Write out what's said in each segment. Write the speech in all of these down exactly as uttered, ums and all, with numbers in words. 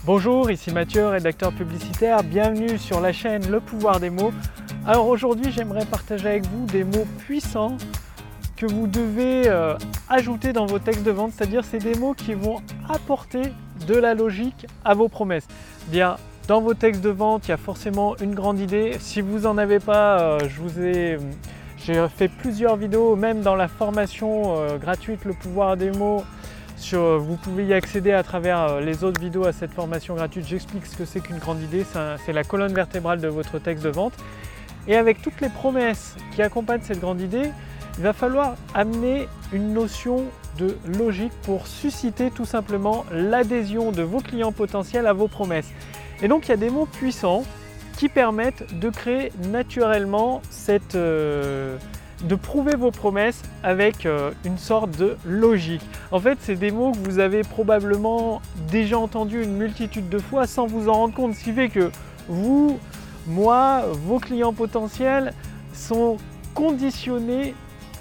Bonjour, ici Mathieu, rédacteur publicitaire. Bienvenue sur la chaîne Le Pouvoir des mots. Alors aujourd'hui, j'aimerais partager avec vous des mots puissants que vous devez euh, ajouter dans vos textes de vente, c'est-à-dire c'est des mots qui vont apporter de la logique à vos promesses. Bien, dans vos textes de vente, il y a forcément une grande idée. Si vous n'en avez pas, euh, je vous ai, j'ai fait plusieurs vidéos, même dans la formation euh, gratuite Le Pouvoir des mots. Sur, vous pouvez y accéder à travers les autres vidéos à cette formation gratuite. J'explique ce que c'est qu'une grande idée, c'est la colonne vertébrale de votre texte de vente. Et avec toutes les promesses qui accompagnent cette grande idée, il va falloir amener une notion de logique pour susciter tout simplement l'adhésion de vos clients potentiels à vos promesses. Et donc il y a des mots puissants qui permettent de créer naturellement cette... Euh, de prouver vos promesses avec euh, une sorte de logique. En fait, c'est des mots que vous avez probablement déjà entendus une multitude de fois sans vous en rendre compte, ce qui fait que vous, moi, vos clients potentiels sont conditionnés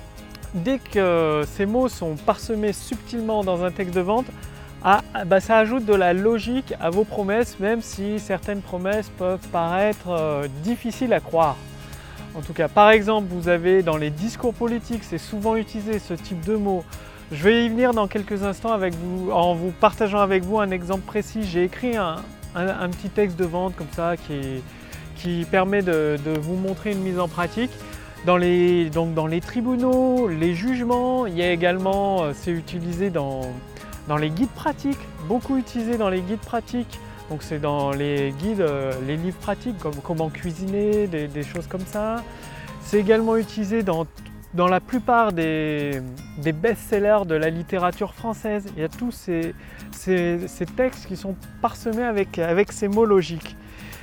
dès que ces mots sont parsemés subtilement dans un texte de vente. À, bah, ça ajoute de la logique à vos promesses, même si certaines promesses peuvent paraître euh, difficiles à croire. En tout cas, par exemple, vous avez dans les discours politiques, c'est souvent utilisé ce type de mots. Je vais y venir dans quelques instants avec vous, en vous partageant avec vous un exemple précis. J'ai écrit un, un, un petit texte de vente comme ça qui, qui permet de, de vous montrer une mise en pratique. Dans les, donc dans les tribunaux, les jugements, il y a également, c'est utilisé dans, dans les guides pratiques, beaucoup utilisé dans les guides pratiques. Donc c'est dans les guides, les livres pratiques comme comment cuisiner, des, des choses comme ça. C'est également utilisé dans, dans la plupart des, des best-sellers de la littérature française. Il y a tous ces, ces, ces textes qui sont parsemés avec, avec ces mots logiques.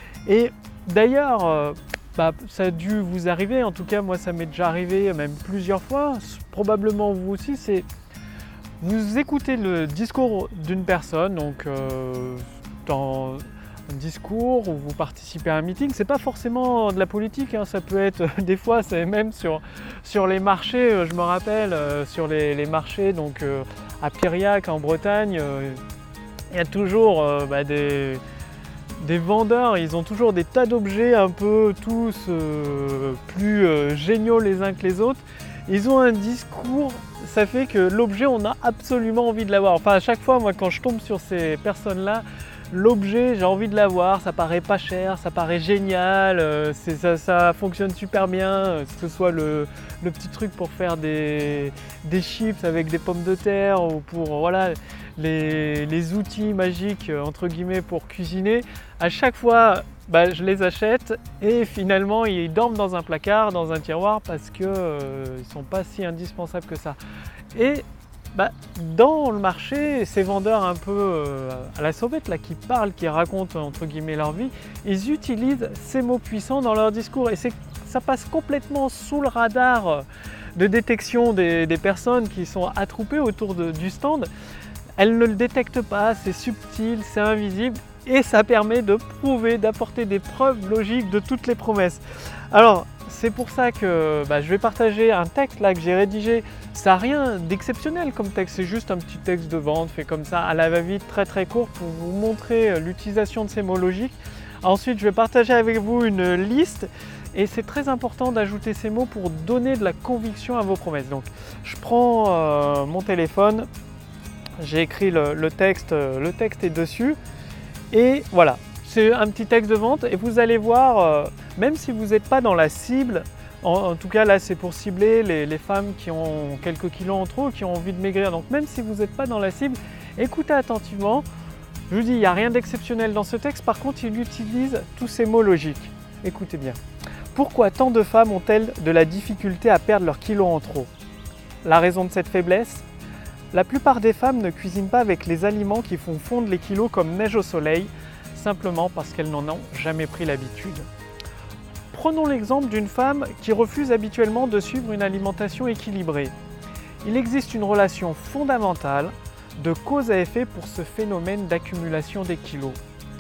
Et d'ailleurs, euh, bah, ça a dû vous arriver, en tout cas moi ça m'est déjà arrivé même plusieurs fois, probablement vous aussi, c'est vous écoutez le discours d'une personne, donc euh, dans un discours où vous participez à un meeting, c'est pas forcément de la politique, hein, ça peut être des fois, c'est même sur, sur les marchés, je me rappelle, euh, sur les, les marchés, donc euh, à Piriac en Bretagne, euh, il y a toujours euh, bah, des, des vendeurs, ils ont toujours des tas d'objets un peu tous euh, plus euh, géniaux les uns que les autres. Ils ont un discours, ça fait que l'objet, on a absolument envie de l'avoir. Enfin, à chaque fois, moi, quand je tombe sur ces personnes-là, l'objet, j'ai envie de l'avoir, ça paraît pas cher, ça paraît génial, euh, ça, ça fonctionne super bien, euh, que ce soit le, le petit truc pour faire des, des chips avec des pommes de terre ou pour voilà, les, les outils magiques euh, entre guillemets pour cuisiner. À chaque fois, bah, je les achète et finalement ils dorment dans un placard, dans un tiroir parce qu'ils euh, ne sont pas si indispensables que ça. Et bah, dans le marché, ces vendeurs un peu euh, à la sauvette là, qui parlent, qui racontent entre guillemets leur vie, ils utilisent ces mots puissants dans leur discours et ça passe complètement sous le radar de détection des, des personnes qui sont attroupées autour de, du stand. Elles ne le détectent pas, c'est subtil, c'est invisible et ça permet de prouver, d'apporter des preuves logiques de toutes les promesses. Alors, c'est pour ça que bah, je vais partager un texte là que j'ai rédigé. Ça n'a rien d'exceptionnel comme texte, c'est juste un petit texte de vente fait comme ça à la va-vite, très très court pour vous montrer l'utilisation de ces mots logiques. Ensuite, je vais partager avec vous une liste et c'est très important d'ajouter ces mots pour donner de la conviction à vos promesses. Donc, je prends euh, mon téléphone, j'ai écrit le, le texte, le texte est dessus et voilà. C'est un petit texte de vente et vous allez voir, euh, même si vous n'êtes pas dans la cible, en, en tout cas là c'est pour cibler les, les femmes qui ont quelques kilos en trop, qui ont envie de maigrir. Donc même si vous n'êtes pas dans la cible, écoutez attentivement. Je vous dis, il n'y a rien d'exceptionnel dans ce texte, par contre il utilise tous ces mots logiques. Écoutez bien. Pourquoi tant de femmes ont-elles de la difficulté à perdre leurs kilos en trop? La raison de cette faiblesse? La plupart des femmes ne cuisinent pas avec les aliments qui font fondre les kilos comme neige au soleil, simplement parce qu'elles n'en ont jamais pris l'habitude. Prenons l'exemple d'une femme qui refuse habituellement de suivre une alimentation équilibrée. Il existe une relation fondamentale de cause à effet pour ce phénomène d'accumulation des kilos.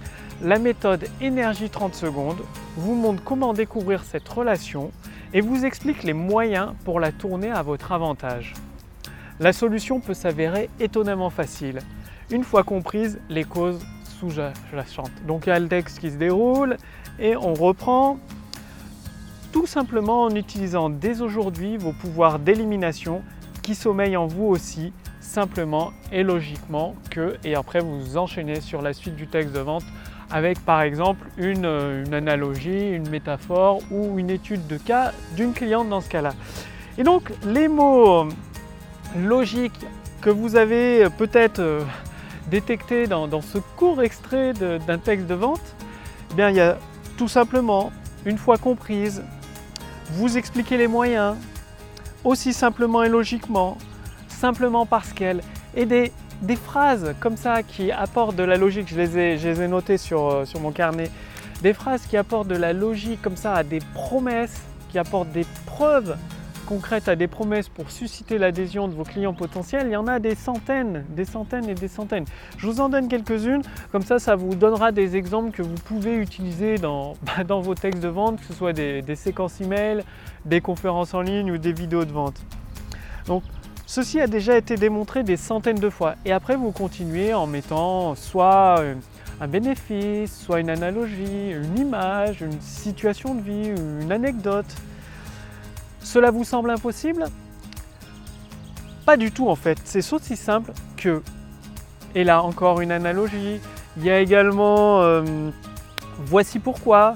La méthode Énergie trente secondes vous montre comment découvrir cette relation et vous explique les moyens pour la tourner à votre avantage. La solution peut s'avérer étonnamment facile. Une fois comprises les causes sous-jacente. Donc il y a le texte qui se déroule et on reprend tout simplement en utilisant dès aujourd'hui vos pouvoirs d'élimination qui sommeillent en vous aussi, simplement et logiquement que, et après vous enchaînez sur la suite du texte de vente avec par exemple une, une analogie, une métaphore ou une étude de cas d'une cliente dans ce cas-là. Et donc les mots logiques que vous avez peut-être euh, détectés dans, dans ce court extrait d'un texte de vente, eh bien, il y a tout simplement, une fois comprise, vous expliquez les moyens, aussi simplement et logiquement, simplement parce qu'elle, et des, des phrases comme ça qui apportent de la logique, je les ai, je les ai notées sur, euh, sur mon carnet, des phrases qui apportent de la logique comme ça à des promesses, qui apportent des preuves concrètes à des promesses pour susciter l'adhésion de vos clients potentiels, il y en a des centaines, des centaines et des centaines. Je vous en donne quelques-unes, comme ça, ça vous donnera des exemples que vous pouvez utiliser dans, bah, dans vos textes de vente, que ce soit des, des séquences email, des conférences en ligne ou des vidéos de vente. Donc, ceci a déjà été démontré des centaines de fois. Et après, vous continuez en mettant soit un bénéfice, soit une analogie, une image, une situation de vie, une anecdote. Cela vous semble impossible? Pas du tout en fait, c'est aussi simple que, et là encore une analogie, il y a également euh, voici pourquoi,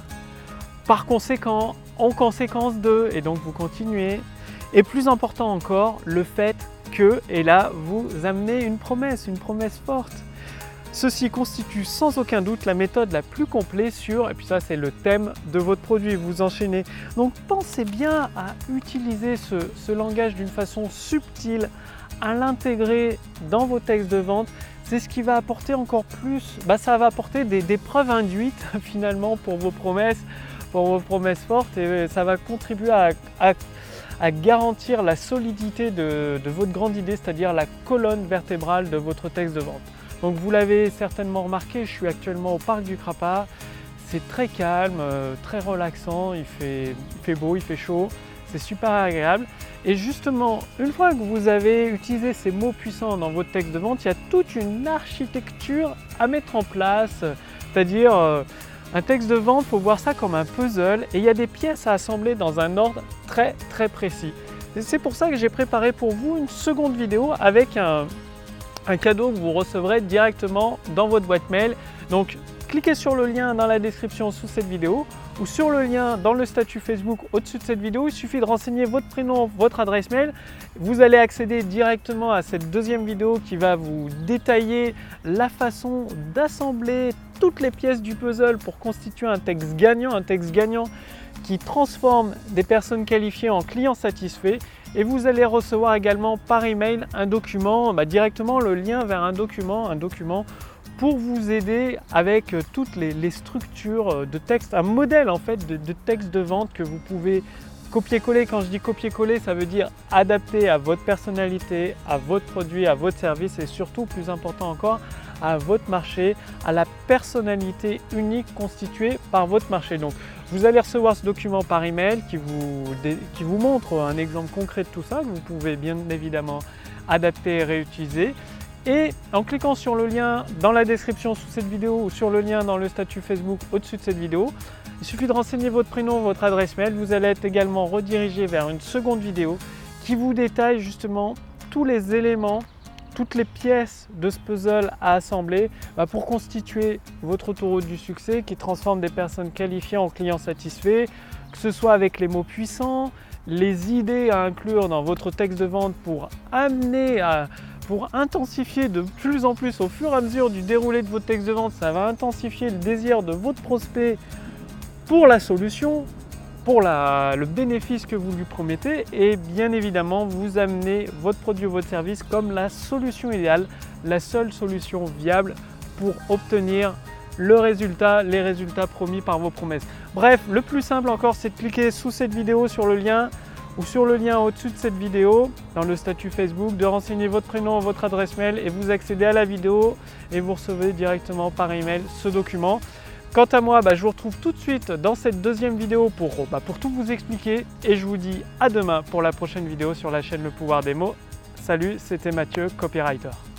par conséquent, en conséquence de, et donc vous continuez. Et plus important encore, le fait que, et là vous amenez une promesse, une promesse forte. Ceci constitue sans aucun doute la méthode la plus complète sur, et puis ça c'est le thème de votre produit, vous enchaînez. Donc pensez bien à utiliser ce, ce langage d'une façon subtile, à l'intégrer dans vos textes de vente. C'est ce qui va apporter encore plus, bah ça va apporter des, des preuves induites finalement pour vos promesses, pour vos promesses fortes, et ça va contribuer à, à, à garantir la solidité de, de votre grande idée, c'est-à-dire la colonne vertébrale de votre texte de vente. Donc vous l'avez certainement remarqué, je suis actuellement au parc du Crapa. C'est très calme, euh, très relaxant, il fait, il fait beau, il fait chaud, c'est super agréable. Et justement, une fois que vous avez utilisé ces mots puissants dans votre texte de vente, il y a toute une architecture à mettre en place. C'est-à-dire, euh, un texte de vente, il faut voir ça comme un puzzle et il y a des pièces à assembler dans un ordre très très précis. Et c'est pour ça que j'ai préparé pour vous une seconde vidéo avec un un cadeau que vous recevrez directement dans votre boîte mail. Donc cliquez sur le lien dans la description sous cette vidéo ou sur le lien dans le statut Facebook au-dessus de cette vidéo. Il suffit de renseigner votre prénom, votre adresse mail. Vous allez accéder directement à cette deuxième vidéo qui va vous détailler la façon d'assembler toutes les pièces du puzzle pour constituer un texte gagnant, un texte gagnant qui transforme des personnes qualifiées en clients satisfaits. Et vous allez recevoir également par email un document, bah directement le lien vers un document, un document pour vous aider avec toutes les, les structures de texte, un modèle en fait de, de texte de vente que vous pouvez copier-coller. Quand je dis copier-coller, ça veut dire adapter à votre personnalité, à votre produit, à votre service et surtout, plus important encore, à votre marché, à la personnalité unique constituée par votre marché. Donc, vous allez recevoir ce document par email qui vous, qui vous montre un exemple concret de tout ça que vous pouvez bien évidemment adapter et réutiliser. Et en cliquant sur le lien dans la description sous cette vidéo ou sur le lien dans le statut Facebook au-dessus de cette vidéo, il suffit de renseigner votre prénom, votre adresse mail. Vous allez être également redirigé vers une seconde vidéo qui vous détaille justement tous les éléments, toutes les pièces de ce puzzle à assembler bah, pour constituer votre autoroute du succès qui transforme des personnes qualifiées en clients satisfaits, que ce soit avec les mots puissants, les idées à inclure dans votre texte de vente pour amener à pour intensifier de plus en plus au fur et à mesure du déroulé de votre texte de vente, ça va intensifier le désir de votre prospect pour la solution, pour la, le bénéfice que vous lui promettez et bien évidemment vous amenez votre produit ou votre service comme la solution idéale, la seule solution viable pour obtenir le résultat, les résultats promis par vos promesses. Bref, le plus simple encore, c'est de cliquer sous cette vidéo sur le lien ou sur le lien au-dessus de cette vidéo dans le statut Facebook, de renseigner votre prénom, votre adresse mail et vous accédez à la vidéo et vous recevez directement par email ce document. Quant à moi, bah, je vous retrouve tout de suite dans cette deuxième vidéo pour, bah, pour tout vous expliquer et je vous dis à demain pour la prochaine vidéo sur la chaîne Le Pouvoir des Mots. Salut, c'était Mathieu, copywriter.